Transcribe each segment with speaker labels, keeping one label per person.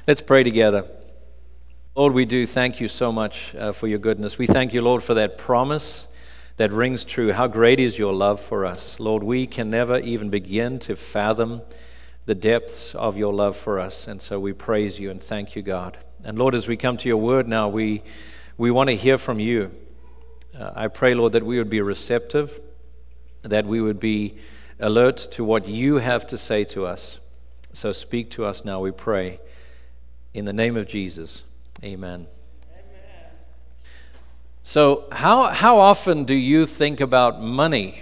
Speaker 1: Let's pray together. Lord, we do thank you so much for your goodness. We thank you, Lord, for that promise that rings true. How great is your love for us. Lord, we can never even begin to fathom the depths of your love for us. And so we praise you and thank you, God. And Lord, as we come to your word now, we want to hear from you. I pray, Lord, that we would be receptive, that we would be alert to what you have to say to us. So speak to us now, we pray. In the name of Jesus, amen. So how often do you think about money?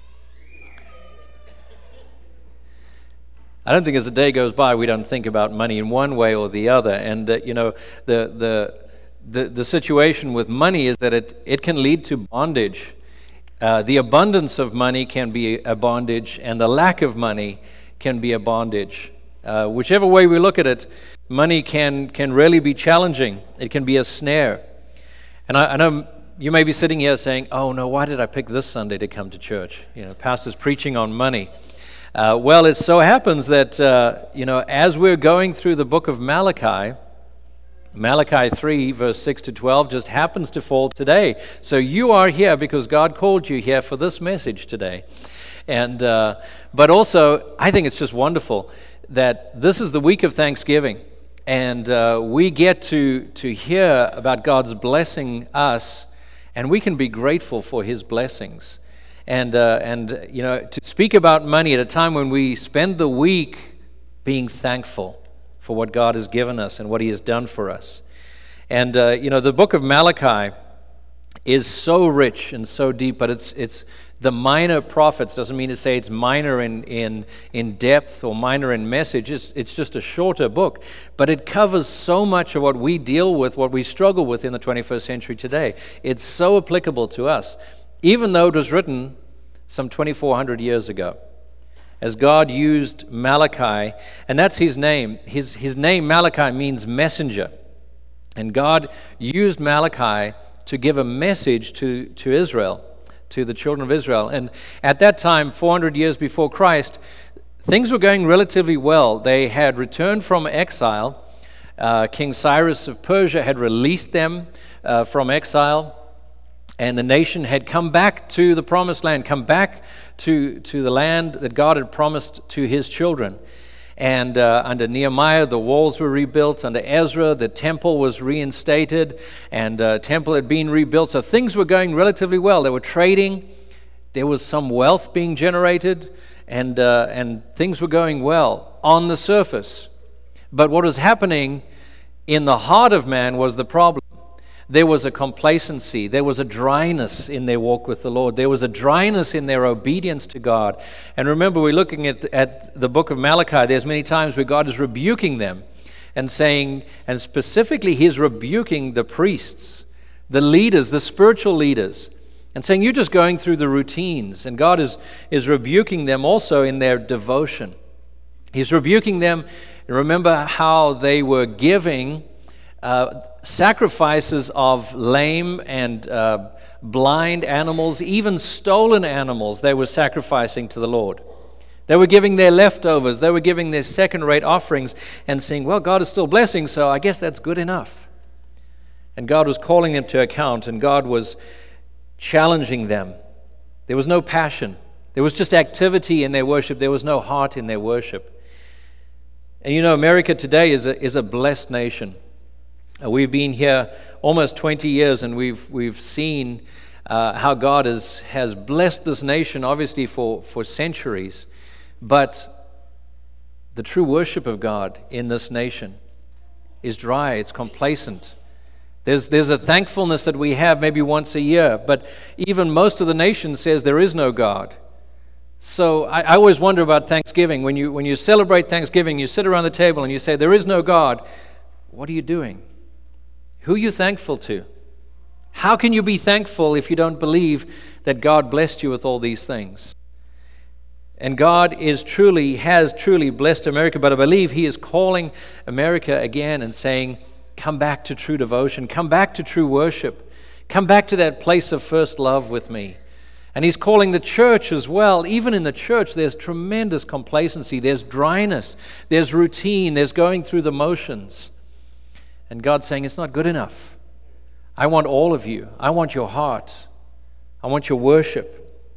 Speaker 1: I don't think as a day goes by we don't think about money in one way or the other. And the situation with money is that it can lead to bondage. The abundance of money can be a bondage, and the lack of money can be a bondage. Whichever way we look at it, money can really be challenging. It can be a snare. And I know you may be sitting here saying, oh no, why did I pick this Sunday to come to church? Pastor's preaching on money. Well, it so happens that, as we're going through the book of Malachi 3, verse 6 to 12 just happens to fall today. So you are here because God called you here for this message today. And but also, I think it's just wonderful that this is the week of Thanksgiving, and we get to hear about God's blessing us, and we can be grateful for His blessings. And to speak about money at a time when we spend the week being thankful for what God has given us and what He has done for us. And the book of Malachi is so rich and so deep, but it's the minor prophets. Doesn't mean to say it's minor in depth or minor in message. It's just a shorter book, but it covers so much of what we deal with, what we struggle with in the 21st century today. It's so applicable to us, even though it was written some 2,400 years ago. As God used Malachi, and that's his name. His name, Malachi, means messenger. And God used Malachi to give a message to Israel, to the children of Israel. And at that time, 400 years before Christ, things were going relatively well. They had returned from exile. King Cyrus of Persia had released them from exile. And the nation had come back to the promised land, come back to the land that God had promised to his children. And under Nehemiah, the walls were rebuilt. Under Ezra, the temple was reinstated, and the temple had been rebuilt. So things were going relatively well. They were trading. There was some wealth being generated, and things were going well on the surface. But what was happening in the heart of man was the problem. There was a complacency. There was a dryness in their walk with the Lord. There was a dryness in their obedience to God. And remember, we're looking at the book of Malachi. There's many times where God is rebuking them and saying, and specifically He's rebuking the priests, the leaders, the spiritual leaders, and saying, you're just going through the routines. And God is rebuking them also in their devotion. He's rebuking them. Remember how they were giving sacrifices of lame and blind animals, even stolen animals they were sacrificing to the Lord. They were giving their leftovers, they were giving their second-rate offerings and saying, well, God is still blessing, so I guess that's good enough. And God was calling them to account, and God was challenging them. There was no passion. There was just activity in their worship. There was no heart in their worship. And America today is a blessed nation. We've been here almost 20 years, and we've seen how God has blessed this nation, obviously for centuries. But the true worship of God in this nation is dry. It's complacent. There's a thankfulness that we have maybe once a year, but even most of the nation says there is no God. So I always wonder about Thanksgiving. When you celebrate Thanksgiving, you sit around the table and you say there is no God. What are you doing? Who are you thankful to? How can you be thankful if you don't believe that God blessed you with all these things? And God has truly blessed America, but I believe He is calling America again and saying, come back to true devotion, come back to true worship, come back to that place of first love with me. And he's calling the church as well. Even in the church, there's tremendous complacency. There's dryness. There's routine. There's going through the motions. And God's saying, it's not good enough. I want all of you. I want your heart. I want your worship.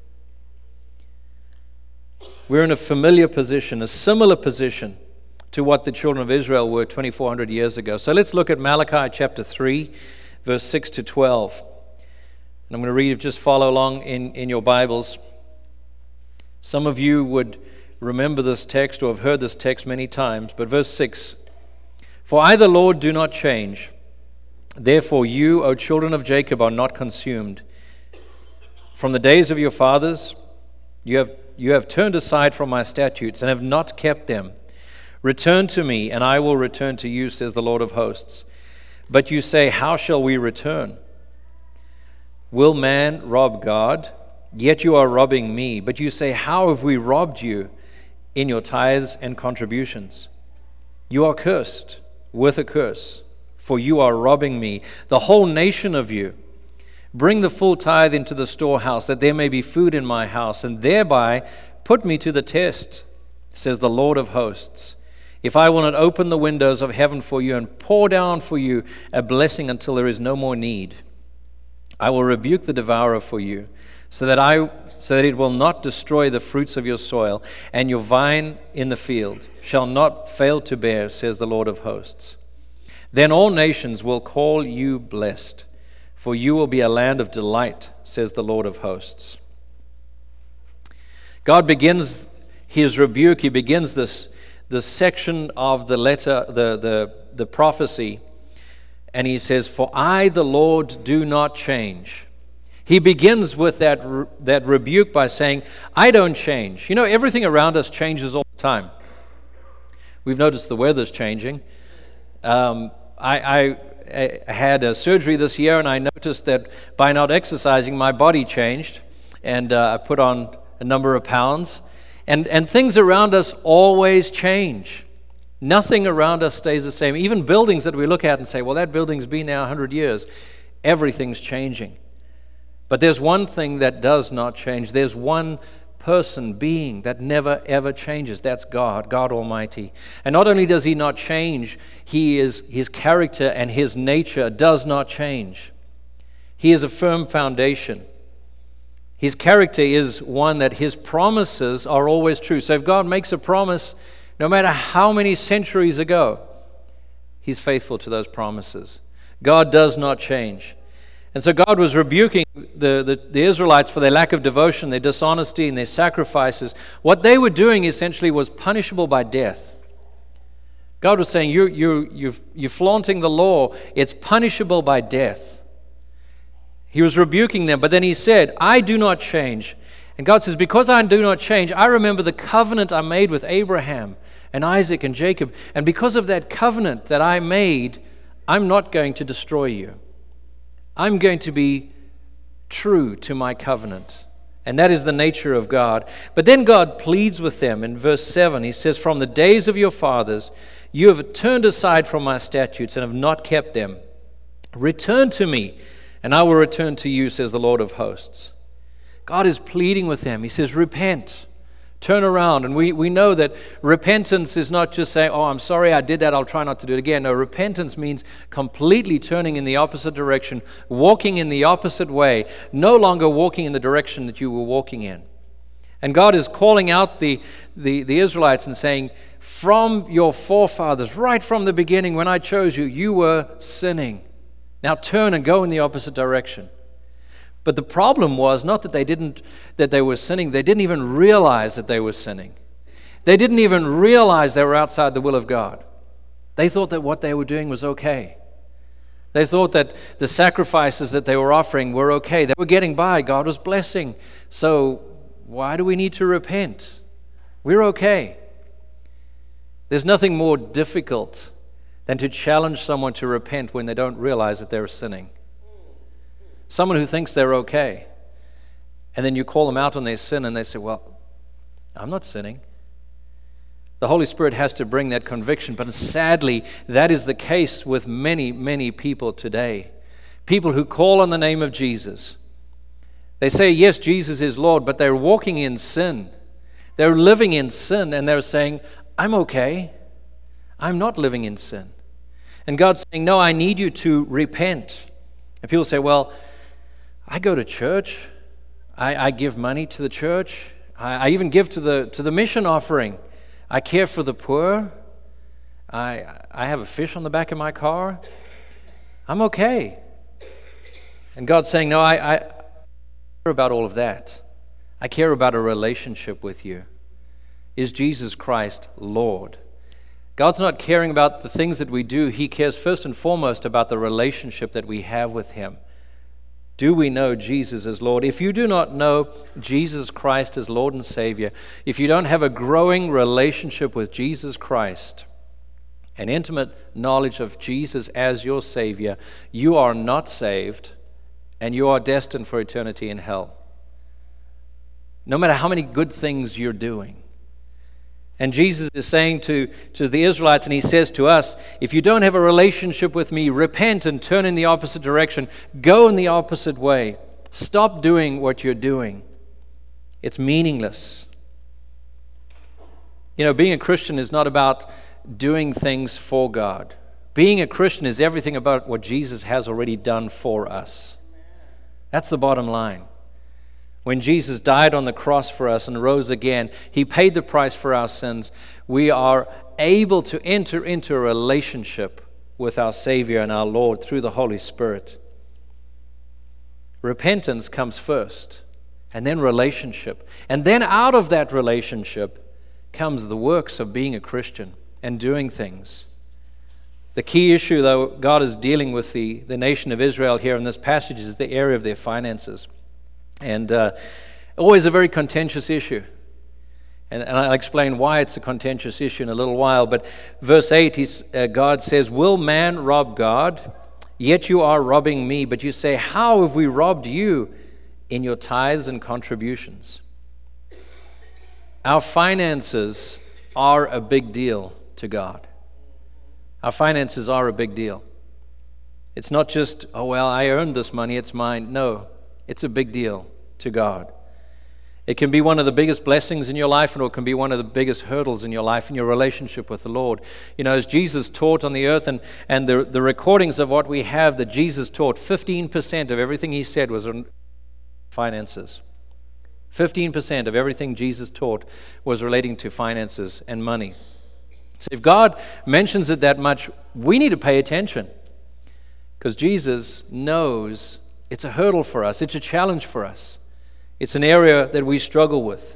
Speaker 1: We're in a familiar position, a similar position to what the children of Israel were 2,400 years ago. So let's look at Malachi chapter 3, verse 6 to 12. And I'm going to read it, just follow along in your Bibles. Some of you would remember this text or have heard this text many times, but verse 6, "For I, the Lord, do not change. Therefore you, O children of Jacob, are not consumed. From the days of your fathers, you have turned aside from my statutes and have not kept them. Return to me, and I will return to you, says the Lord of hosts. But you say, how shall we return? Will man rob God? Yet you are robbing me. But you say, how have we robbed you in your tithes and contributions? You are cursed with a curse, for you are robbing me, the whole nation of you. Bring the full tithe into the storehouse, that there may be food in my house, and thereby put me to the test, says the Lord of hosts. If I will not open the windows of heaven for you and pour down for you a blessing until there is no more need, I will rebuke the devourer for you, so that it will not destroy the fruits of your soil, and your vine in the field shall not fail to bear, says the Lord of hosts. Then all nations will call you blessed, for you will be a land of delight, says the Lord of hosts." God begins his rebuke. He begins this section of the letter, the prophecy, and he says, "For I, the Lord, do not change." He begins with that rebuke by saying, I don't change. You know, everything around us changes all the time. We've noticed the weather's changing. I had a surgery this year, and I noticed that by not exercising, my body changed, and I put on a number of pounds. And things around us always change. Nothing around us stays the same. Even buildings that we look at and say, well, that building's been there 100 years. Everything's changing. But there's one thing that does not change. There's one person, being, that never, ever changes. That's God, God Almighty. And not only does he not change, his character and his nature does not change. He is a firm foundation. His character is one that his promises are always true. So if God makes a promise, no matter how many centuries ago, he's faithful to those promises. God does not change. And so God was rebuking the Israelites for their lack of devotion, their dishonesty, and their sacrifices. What they were doing essentially was punishable by death. God was saying, you're flaunting the law. It's punishable by death. He was rebuking them, but then he said, I do not change. And God says, because I do not change, I remember the covenant I made with Abraham and Isaac and Jacob. And because of that covenant that I made, I'm not going to destroy you. I'm going to be true to my covenant. And that is the nature of God. But then God pleads with them in verse 7. He says, from the days of your fathers, you have turned aside from my statutes and have not kept them. Return to me, and I will return to you, says the Lord of hosts. God is pleading with them. He says, repent, turn around. And we know that repentance is not just saying, oh, I'm sorry I did that, I'll try not to do it again. No, repentance means completely turning in the opposite direction, walking in the opposite way, no longer walking in the direction that you were walking in. And God is calling out the Israelites and saying, from your forefathers, right from the beginning when I chose you, you were sinning. Now turn and go in the opposite direction. But the problem was not that they were sinning. They didn't even realize that they were sinning. They didn't even realize they were outside the will of God. They thought that what they were doing was okay. They thought that the sacrifices that they were offering were okay. They were getting by. God was blessing. So why do we need to repent? We're okay. There's nothing more difficult than to challenge someone to repent when they don't realize that they're sinning. Someone who thinks they're okay, and then you call them out on their sin and they say, well, I'm not sinning. The Holy Spirit has to bring that conviction, but sadly, that is the case with many, many people today. People who call on the name of Jesus, They say, yes, Jesus is Lord, but they're walking in sin. They're living in sin, and they're saying, I'm okay. I'm not living in sin. And God's saying, no, I need you to repent. And people say, well, I go to church. I give money to the church. I even give to the mission offering. I care for the poor. I have a fish on the back of my car. I'm okay. And God's saying, no, I care about all of that. I care about a relationship with you. Is Jesus Christ Lord? God's not caring about the things that we do. He cares first and foremost about the relationship that we have with Him. Do we know Jesus as Lord? If you do not know Jesus Christ as Lord and Savior, if you don't have a growing relationship with Jesus Christ, an intimate knowledge of Jesus as your Savior, you are not saved, and you are destined for eternity in hell. No matter how many good things you're doing. And Jesus is saying to the Israelites, and He says to us, if you don't have a relationship with me, repent and turn in the opposite direction. Go in the opposite way. Stop doing what you're doing. It's meaningless. You know, being a Christian is not about doing things for God. Being a Christian is everything about what Jesus has already done for us. That's the bottom line. When Jesus died on the cross for us and rose again, He paid the price for our sins. We are able to enter into a relationship with our Savior and our Lord through the Holy Spirit. Repentance comes first, and then relationship. And then out of that relationship comes the works of being a Christian and doing things. The key issue, though, God is dealing with the nation of Israel here in this passage is the area of their finances. And always a very contentious issue. And I'll explain why it's a contentious issue in a little while. But verse 8, God says, will man rob God? Yet you are robbing me. But you say, how have we robbed you? In your tithes and contributions. Our finances are a big deal to God. Our finances are a big deal. It's not just, oh, well, I earned this money, it's mine. No, it's a big deal to God. It can be one of the biggest blessings in your life, and it can be one of the biggest hurdles in your life, in your relationship with the Lord. You know, as Jesus taught on the earth, and the recordings of what we have that Jesus taught, 15% of everything He said was on finances. 15% of everything Jesus taught was relating to finances and money. So if God mentions it that much, we need to pay attention, because Jesus knows it's a hurdle for us. It's a challenge for us. It's an area that we struggle with.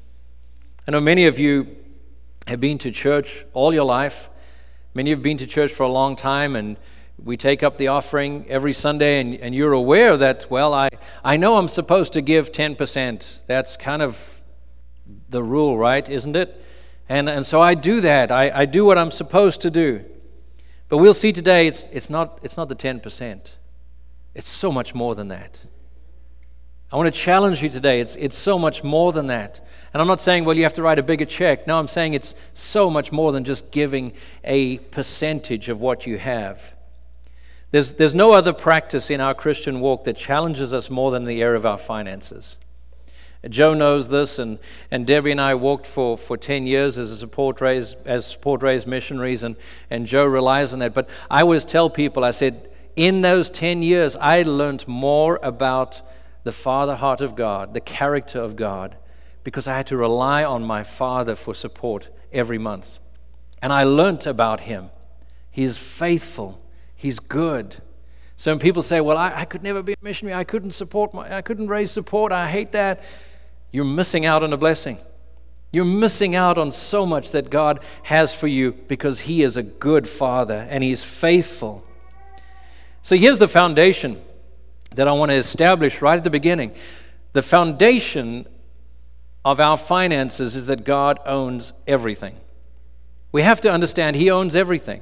Speaker 1: I know many of you have been to church all your life. Many have been to church for a long time, and we take up the offering every Sunday, and you're aware that, well, I know I'm supposed to give 10%. That's kind of the rule, right? Isn't it? And so I do that. I do what I'm supposed to do. But we'll see today it's not the 10%. It's so much more than that. I want to challenge you today. It's so much more than that. And I'm not saying, well, you have to write a bigger check. No, I'm saying it's so much more than just giving a percentage of what you have. There's no other practice in our Christian walk that challenges us more than the area of our finances. Joe knows this, and Debbie and I walked for 10 years as support raised missionaries, and Joe relies on that. But I always tell people, I said, in those 10 years, I learned more about the Father heart of God, the character of God, because I had to rely on my Father for support every month. And I learned about Him. He's faithful. He's good. So when people say, well, I could never be a missionary, I couldn't raise support, I hate that, you're missing out on a blessing. You're missing out on so much that God has for you, because He is a good Father and He's faithful. So here's the foundation that I want to establish right at the beginning. The foundation of our finances is that God owns everything. We have to understand He owns everything.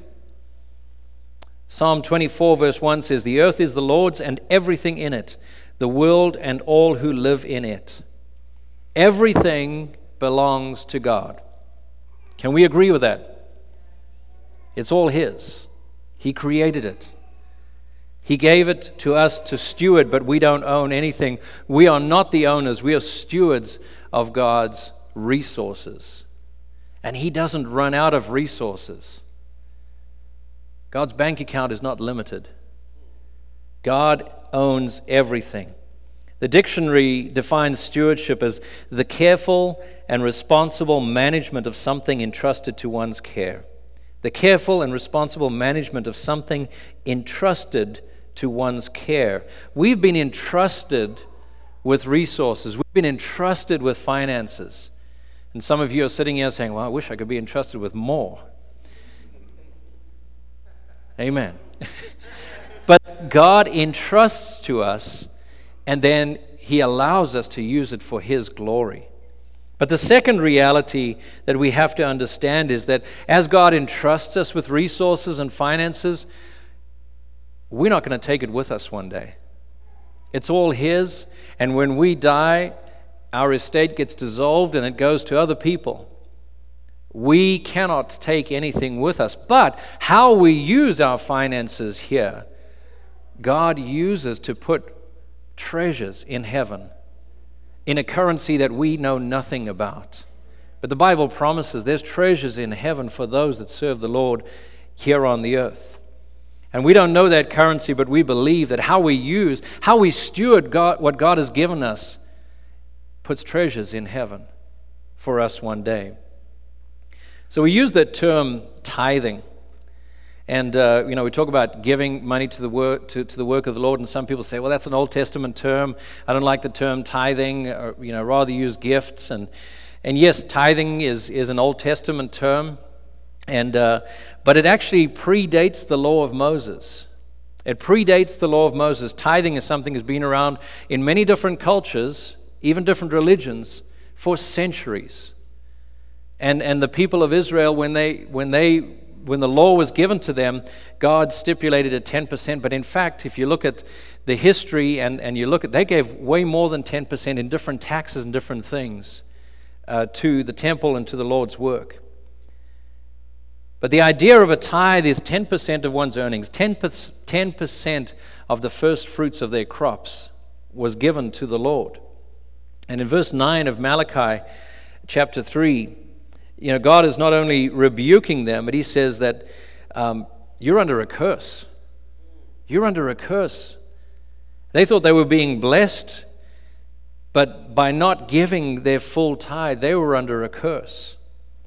Speaker 1: Psalm 24 verse 1 says, the earth is the Lord's and everything in it, the world and all who live in it. Everything belongs to God. Can we agree with that? It's all His. He created it. He gave it to us to steward, but we don't own anything. We are not the owners. We are stewards of God's resources. And He doesn't run out of resources. God's bank account is not limited. God owns everything. The dictionary defines stewardship as the careful and responsible management of something entrusted to one's care. The careful and responsible management of something entrusted to one's care. We've been entrusted with resources. We've been entrusted with finances. And some of you are sitting here saying, well, I wish I could be entrusted with more. Amen. But God entrusts to us, and then He allows us to use it for His glory. But the second reality that we have to understand is that as God entrusts us with resources and finances, we're not going to take it with us one day. It's all His, and when we die, our estate gets dissolved and it goes to other people. We cannot take anything with us. But how we use our finances here, God uses to put treasures in heaven, in a currency that we know nothing about. But the Bible promises there's treasures in heaven for those that serve the Lord here on the earth. And we don't know that currency, but we believe that how we steward God, what God has given us, puts treasures in heaven for us one day. So we use that term tithing. And we talk about giving money to the work to the work of the Lord, and some people say, well, that's an Old Testament term. I don't like the term tithing, or, rather use gifts. And yes, tithing is an Old Testament term, but it actually predates the law of Moses. It predates the law of Moses. Tithing is something that's been around in many different cultures, even different religions, for centuries. And the people of Israel, when the law was given to them, God stipulated at 10%. But in fact, if you look at the history and you look at, they gave way more than 10% in different taxes and different things to the temple and to the Lord's work. But the idea of a tithe is 10% of one's earnings. 10% of the first fruits of their crops was given to the Lord. And in verse 9 of Malachi chapter 3, God is not only rebuking them, but He says that you're under a curse. You're under a curse. They thought they were being blessed, but by not giving their full tithe, they were under a curse.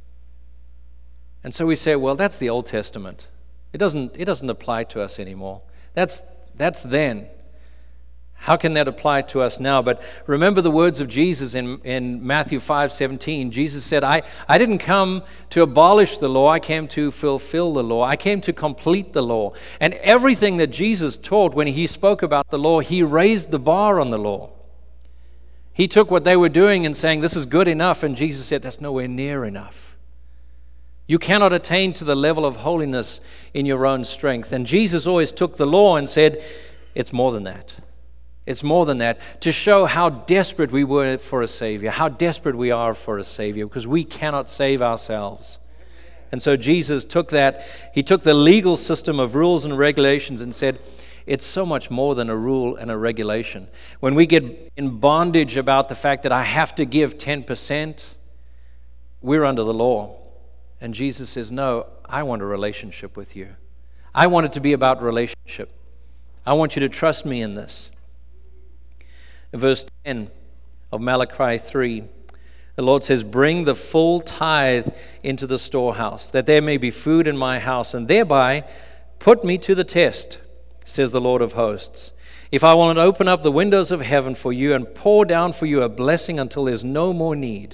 Speaker 1: And so we say, well, that's the Old Testament. It doesn't apply to us anymore. That's then. How can that apply to us now? But remember the words of Jesus in Matthew 5:17. Jesus said, I didn't come to abolish the law. I came to fulfill the law. I came to complete the law. And everything that Jesus taught when He spoke about the law, He raised the bar on the law. He took what they were doing and saying, this is good enough. And Jesus said, that's nowhere near enough. You cannot attain to the level of holiness in your own strength. And Jesus always took the law and said, it's more than that. It's more than that, to show how desperate we were for a Savior, how desperate we are for a Savior, because we cannot save ourselves. And so Jesus took that, He took the legal system of rules and regulations and said, it's so much more than a rule and a regulation. When we get in bondage about the fact that I have to give 10%, we're under the law. And Jesus says, no, I want a relationship with you. I want it to be about relationship. I want you to trust me in this. In verse 10 of Malachi 3, the Lord says, bring the full tithe into the storehouse, that there may be food in my house, and thereby put me to the test, says the Lord of hosts. If I will not open up the windows of heaven for you and pour down for you a blessing until there's no more need.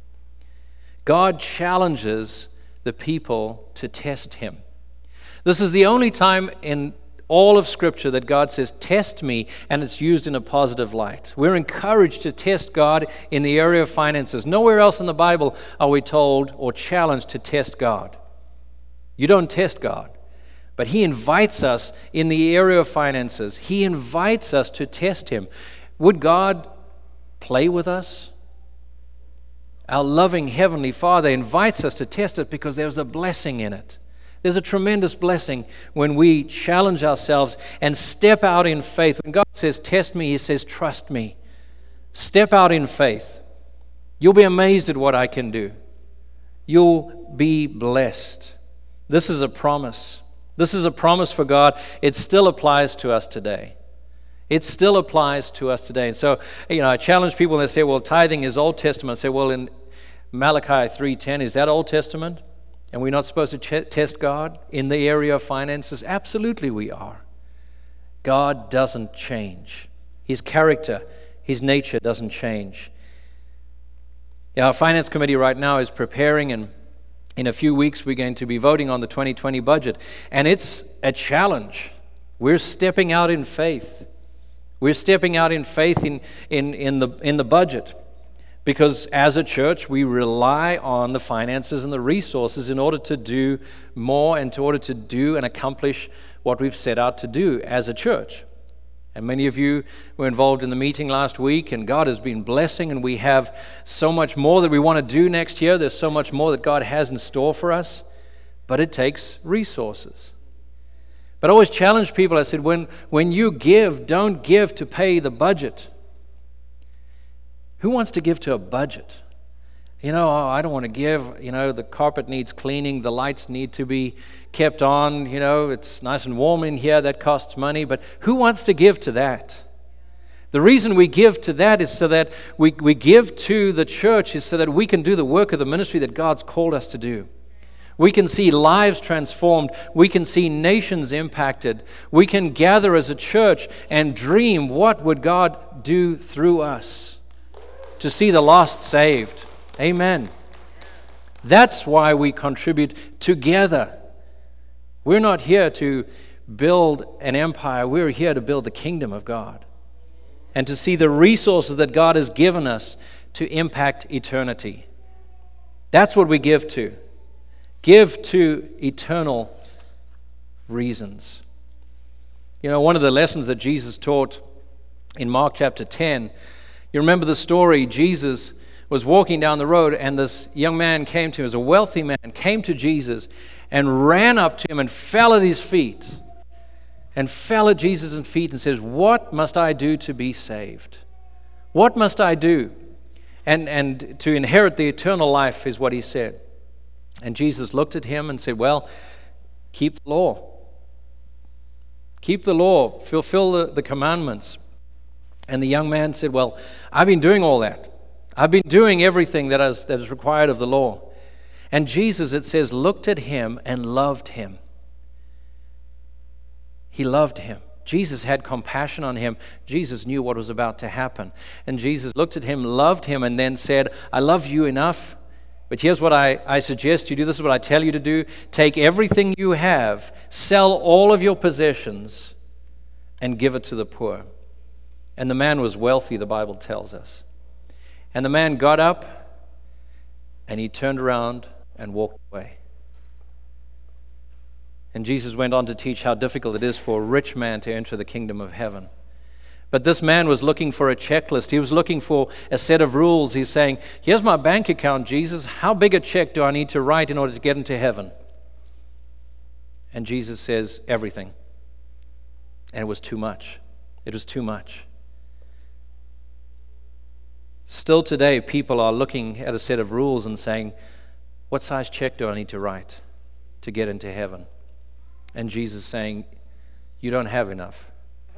Speaker 1: God challenges the people to test Him. This is the only time in all of Scripture that God says, test me, and it's used in a positive light. We're encouraged to test God in the area of finances. Nowhere else in the Bible are we told or challenged to test God. You don't test God. But He invites us in the area of finances. He invites us to test Him. Would God play with us? Our loving Heavenly Father invites us to test it because there's a blessing in it. There's a tremendous blessing when we challenge ourselves and step out in faith. When God says, test me, He says, trust me. Step out in faith. You'll be amazed at what I can do. You'll be blessed. This is a promise. This is a promise for God. It still applies to us today. It still applies to us today. And so, I challenge people and they say, well, tithing is Old Testament. I say, well, in Malachi 3:10, is that Old Testament? And we're not supposed to test God in the area of finances? Absolutely we are. God doesn't change. His character, His nature doesn't change. Our finance committee right now is preparing, and in a few weeks we're going to be voting on the 2020 budget. And it's a challenge. We're stepping out in faith. We're stepping out in faith in the budget. Because as a church, we rely on the finances and the resources in order to do more and in order to do and accomplish what we've set out to do as a church. And many of you were involved in the meeting last week, and God has been blessing, and we have so much more that we want to do next year. There's so much more that God has in store for us, but it takes resources. But I always challenge people. I said, when you give, don't give to pay the budget. Who wants to give to a budget? I don't want to give. The carpet needs cleaning. The lights need to be kept on. It's nice and warm in here. That costs money. But who wants to give to that? The reason we give to that is so that we give to the church is so that we can do the work of the ministry that God's called us to do. We can see lives transformed. We can see nations impacted. We can gather as a church and dream, what would God do through us to see the lost saved? Amen. That's why we contribute together. We're not here to build an empire. We're here to build the kingdom of God and to see the resources that God has given us to impact eternity. That's what we give to. Give to eternal reasons. One of the lessons that Jesus taught in Mark chapter 10, you remember the story. Jesus was walking down the road, and this young man came to him. He was a wealthy man, came to Jesus and ran up to him and fell at his feet. And fell at Jesus' feet and says, what must I do to be saved? What must I do? And to inherit the eternal life is what he said. And Jesus looked at him and said, well, keep the law. Keep the law. Fulfill the commandments. And the young man said, well, I've been doing all that. I've been doing everything that is required of the law. And Jesus, it says, looked at him and loved him. He loved him. Jesus had compassion on him. Jesus knew what was about to happen. And Jesus looked at him, loved him, and then said, I love you enough, but here's what I suggest you do. This is what I tell you to do. Take everything you have, sell all of your possessions, and give it to the poor. And the man was wealthy, the Bible tells us. And the man got up, and he turned around and walked away. And Jesus went on to teach how difficult it is for a rich man to enter the kingdom of heaven. But this man was looking for a checklist. He was looking for a set of rules. He's saying, here's my bank account, Jesus. How big a check do I need to write in order to get into heaven? And Jesus says, everything. And it was too much. It was too much. Still today, people are looking at a set of rules and saying, what size check do I need to write to get into heaven? And Jesus saying, you don't have enough.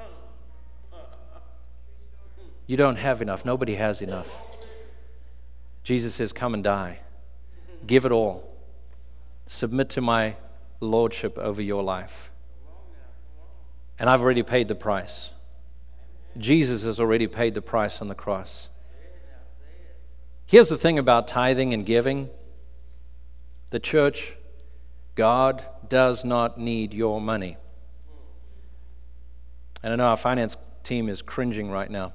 Speaker 1: You don't have enough. Nobody has enough. Jesus says, come and die. Give it all. Submit to my lordship over your life. And I've already paid the price. Jesus has already paid the price on the cross. Here's the thing about tithing and giving. The church, God does not need your money. And I know our finance team is cringing right now.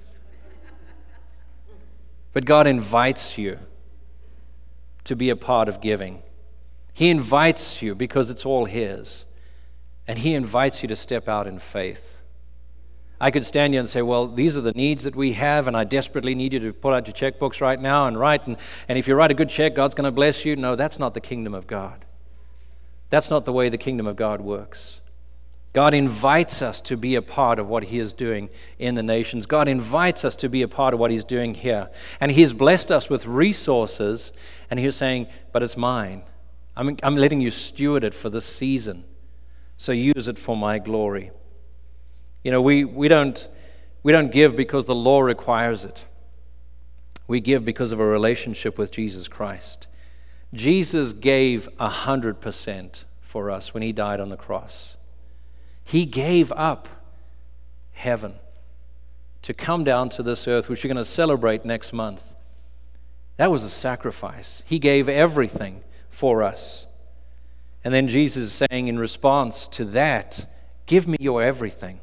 Speaker 1: But God invites you to be a part of giving. He invites you because it's all His. And He invites you to step out in faith. I could stand here and say, well, these are the needs that we have, and I desperately need you to pull out your checkbooks right now and write. And if you write a good check, God's going to bless you. No, that's not the kingdom of God. That's not the way the kingdom of God works. God invites us to be a part of what He is doing in the nations. God invites us to be a part of what He's doing here. And He's blessed us with resources, and He's saying, but it's mine. I'm letting you steward it for this season. So use it for my glory. You know, we don't give because the law requires it. We give because of a relationship with Jesus Christ. Jesus gave 100% for us when He died on the cross. He gave up heaven to come down to this earth, which we're going to celebrate next month. That was a sacrifice. He gave everything for us. And then Jesus is saying in response to that, give me your everything.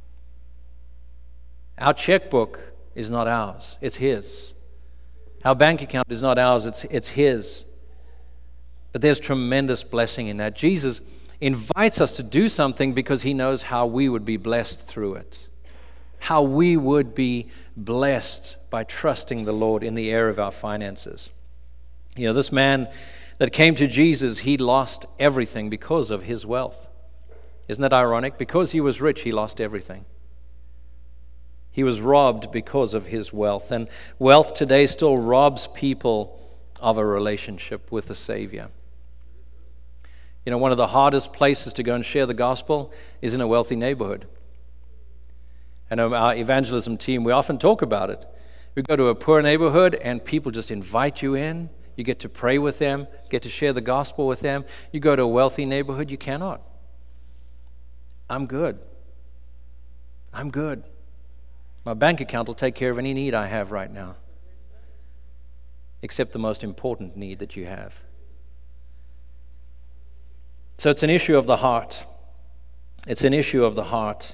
Speaker 1: Our checkbook is not ours, it's His. Our bank account is not ours, it's His. But there's tremendous blessing in that. Jesus invites us to do something because He knows how we would be blessed through it. How we would be blessed by trusting the Lord in the area of our finances. You know, this man that came to Jesus, he lost everything because of his wealth. Isn't that ironic? Because he was rich, he lost everything. He was robbed because of his wealth. And wealth today still robs people of a relationship with the Savior. You know, one of the hardest places to go and share the gospel is in a wealthy neighborhood. And our evangelism team, we often talk about it. We go to a poor neighborhood and people just invite you in. You get to pray with them, get to share the gospel with them. You go to a wealthy neighborhood, you cannot. I'm good. My bank account will take care of any need I have right now, except the most important need that you have. So it's an issue of the heart. It's an issue of the heart.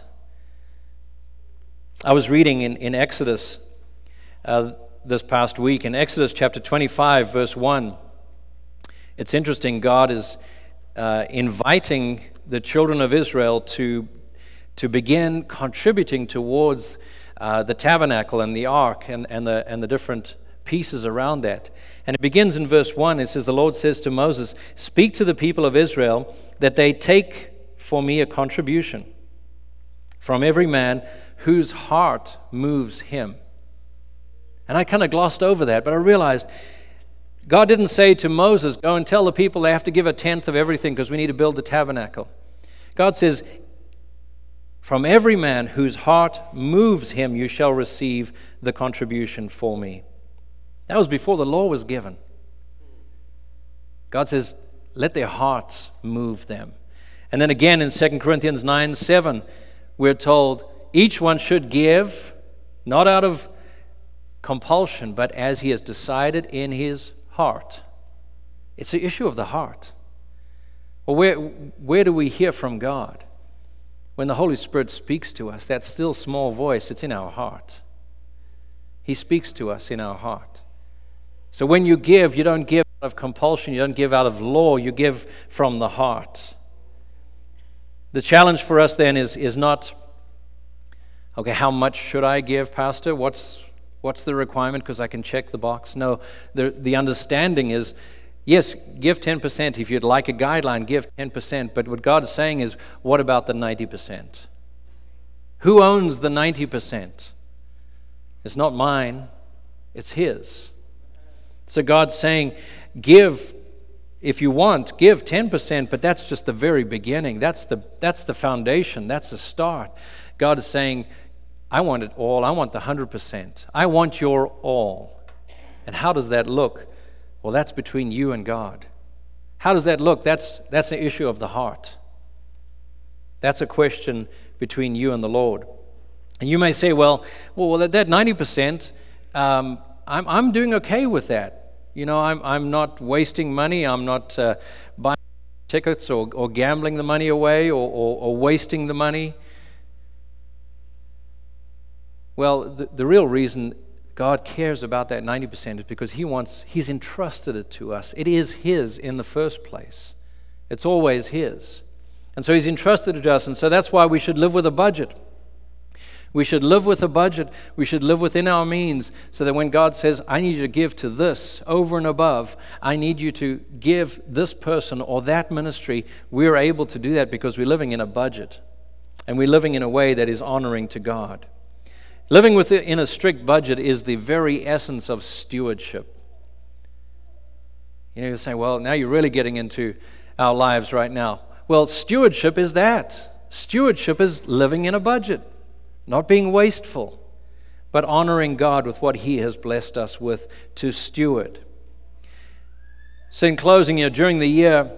Speaker 1: I was reading in Exodus this past week, in Exodus chapter 25, verse 1. It's interesting, God is inviting the children of Israel to begin contributing towards the tabernacle and the ark and the different pieces around that. And it begins in verse 1. It says, the Lord says to Moses, speak to the people of Israel that they take for me a contribution from every man whose heart moves him. And I kind of glossed over that, but I realized God didn't say to Moses, go and tell the people they have to give 1/10 of everything because we need to build the tabernacle. God says, from every man whose heart moves him, you shall receive the contribution for me. That was before the law was given. God says, let their hearts move them. And then again in 2 Corinthians 9:7, we're told each one should give, not out of compulsion, but as he has decided in his heart. It's an issue of the heart. Well, where do we hear from God? When the Holy Spirit speaks to us, that still small voice, it's in our heart. He speaks to us in our heart. So when you give, you don't give out of compulsion, you don't give out of law, you give from the heart. The challenge for us then is not, okay, how much should I give, Pastor? What's the requirement because I can check the box? No, the understanding is, yes, give 10%. If you'd like a guideline, give 10%. But what God is saying is, what about the 90%? Who owns the 90%? It's not mine, it's His. So God's saying, give, if you want, give 10%, but that's just the very beginning. That's the foundation. That's the start. God is saying, I want it all. I want the 100%. I want your all. And how does that look? Well, that's between you and God. How does that look? That's an issue of the heart. That's a question between you and the Lord. And you may say, well, that 90%, I'm doing okay with that. You know, I'm not wasting money. I'm not buying tickets or gambling the money away or wasting the money. Well, the real reason God cares about that 90% is because He's entrusted it to us. It is His in the first place. It's always His. And so He's entrusted it to us, and so that's why we should live with a budget. We should live with a budget. We should live within our means so that when God says, I need you to give to this over and above, I need you to give this person or that ministry, we're able to do that because we're living in a budget and we're living in a way that is honoring to God. Living within a strict budget is the very essence of stewardship. You're saying, well, now you're really getting into our lives right now. Well, stewardship is that. Stewardship is living in a budget. Not being wasteful, but honoring God with what He has blessed us with to steward. So in closing, during the year,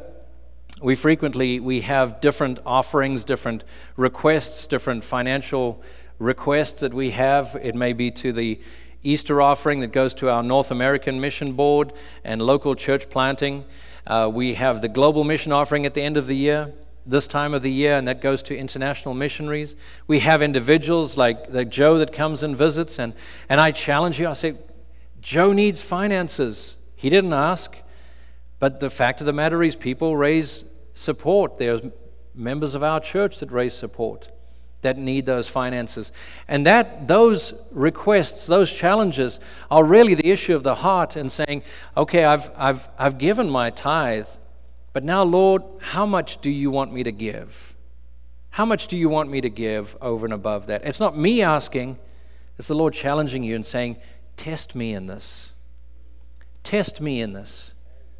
Speaker 1: we have different offerings, different requests, different financial requests that we have. It may be to the Easter offering that goes to our North American Mission Board and local church planting. We have the Global Mission offering at the end of the year, this time of the year, and that goes to international missionaries. We have individuals like Joe that comes and visits, and I challenge you. I say, Joe needs finances. He didn't ask, but the fact of the matter is people raise support. There's members of our church that raise support that need those finances. And those requests, those challenges are really the issue of the heart and saying, okay, I've given my tithe, but now, Lord, how much do you want me to give? How much do you want me to give over and above that? It's not me asking, it's the Lord challenging you and saying, test me in this. Test me in this.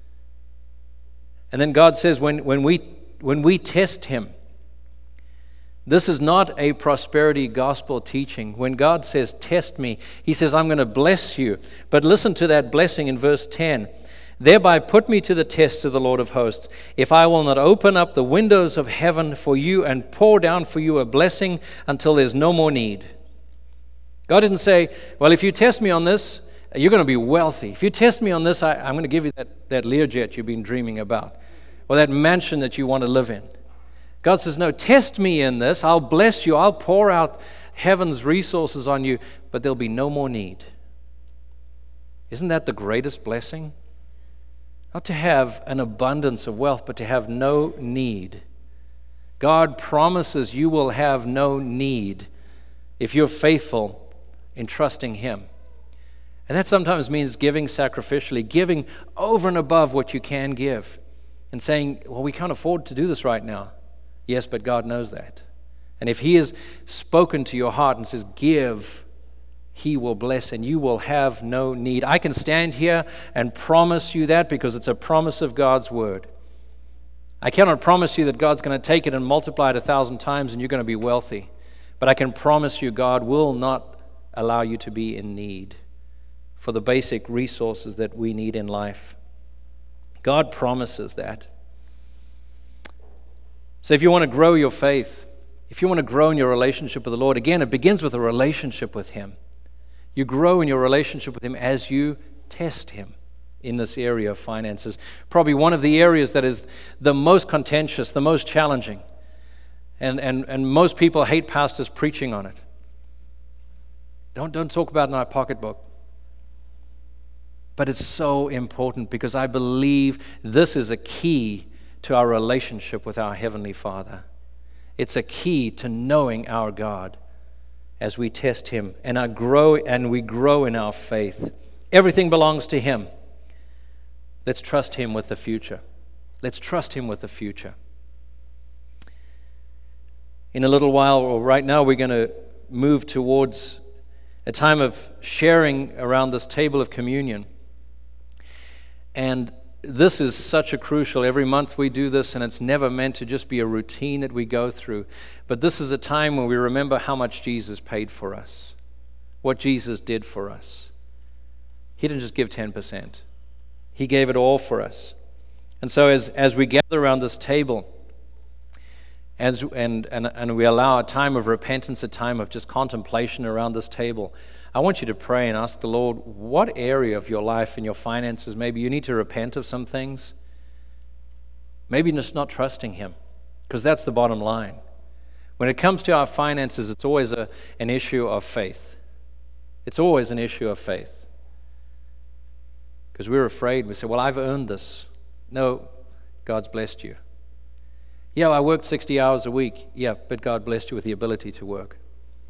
Speaker 1: And then God says, when we test Him, this is not a prosperity gospel teaching. When God says, test me, He says, I'm going to bless you. But listen to that blessing in verse 10. Thereby put me to the test of the Lord of hosts, if I will not open up the windows of heaven for you and pour down for you a blessing until there's no more need. God didn't say, well, if you test me on this, you're going to be wealthy. If you test me on this, I'm going to give you that Learjet you've been dreaming about, or that mansion that you want to live in. God says, no, test me in this. I'll bless you. I'll pour out heaven's resources on you, but there'll be no more need. Isn't that the greatest blessing? Not to have an abundance of wealth, but to have no need. God promises you will have no need if you're faithful in trusting Him. And that sometimes means giving sacrificially, giving over and above what you can give, and saying, well, we can't afford to do this right now. Yes, but God knows that. And if He has spoken to your heart and says, give, He will bless and you will have no need. I can stand here and promise you that because it's a promise of God's word. I cannot promise you that God's going to take it and multiply it 1,000 times and you're going to be wealthy. But I can promise you God will not allow you to be in need for the basic resources that we need in life. God promises that. So if you want to grow your faith, if you want to grow in your relationship with the Lord, again, it begins with a relationship with Him. You grow in your relationship with Him as you test Him in this area of finances. Probably one of the areas that is the most contentious, the most challenging. And most people hate pastors preaching on it. Don't talk about it in our pocketbook. But it's so important because I believe this is a key to our relationship with our Heavenly Father. It's a key to knowing our God as we test Him and we grow in our faith. Everything belongs to Him. Let's trust Him with the future. Let's trust Him with the future. In a little while, or right now, we're going to move towards a time of sharing around this table of communion. And this is such a crucial, every month we do this, and it's never meant to just be a routine that we go through. But this is a time when we remember how much Jesus paid for us, what Jesus did for us. He didn't just give 10%. He gave it all for us. And so as we gather around this table, and we allow a time of repentance, a time of just contemplation around this table, I want you to pray and ask the Lord, what area of your life and your finances, maybe you need to repent of some things. Maybe just not trusting Him, because that's the bottom line. When it comes to our finances, it's always an issue of faith. It's always an issue of faith. Because we're afraid. We say, well, I've earned this. No, God's blessed you. Yeah, I worked 60 hours a week. Yeah, but God blessed you with the ability to work.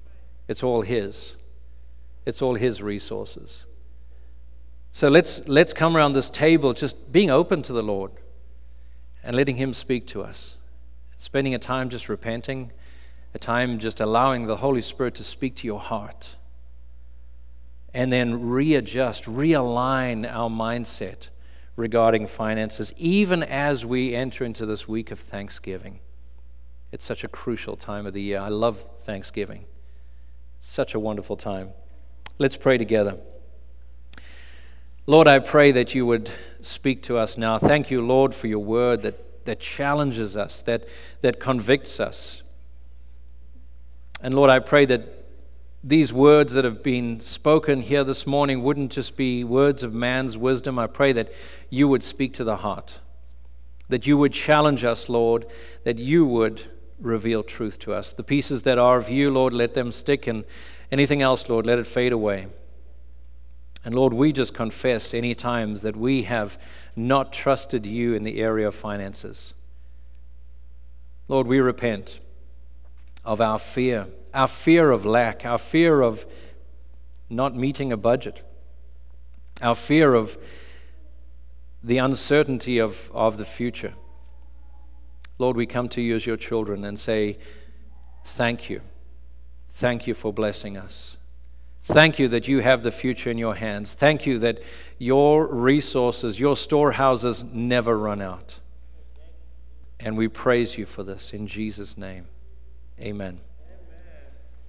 Speaker 1: It's all His. It's all His resources. So let's come around this table just being open to the Lord and letting Him speak to us. Spending a time just repenting, a time just allowing the Holy Spirit to speak to your heart. And then readjust, realign our mindset regarding finances, even as we enter into this week of Thanksgiving. It's such a crucial time of the year. I love Thanksgiving. Such a wonderful time. Let's pray together. Lord, I pray that you would speak to us now. Thank you, Lord, for your word that challenges us, that convicts us. And Lord, I pray that these words that have been spoken here this morning wouldn't just be words of man's wisdom. I pray that you would speak to the heart, that you would challenge us, Lord, that you would reveal truth to us. The pieces that are of you, Lord, let them stick, and anything else, Lord, let it fade away. And Lord, we just confess any times that we have not trusted you in the area of finances. Lord, we repent of our fear of lack, our fear of not meeting a budget, our fear of the uncertainty of the future. Lord, we come to you as your children and say, thank you. Thank you for blessing us. Thank you that you have the future in your hands. Thank you that your resources, your storehouses never run out. And we praise you for this in Jesus' name. Amen.